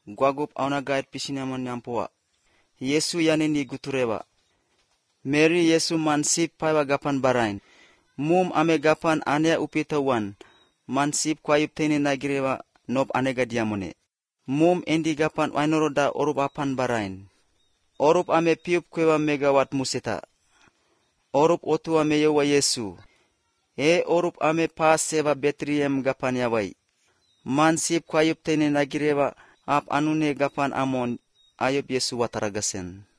Guagup auna gait pisinaman nyampoa. Yesu yanini gutureba. Mary Yesu mansip paiwa gapan barain. Mum ame gapan anea upitawan. Mansip kwayup tene nagireba nob anega diamone. Mum endi gapan wainoroda orup apan barain. Orup ame piup kwewa megawat museta. Orup otu ame yowa Yesu. Orup ame pas seba Betliem gapan yawai. Mansip kwayup tene nagireba ap anune gapan amon ayub Yesu wataragasen.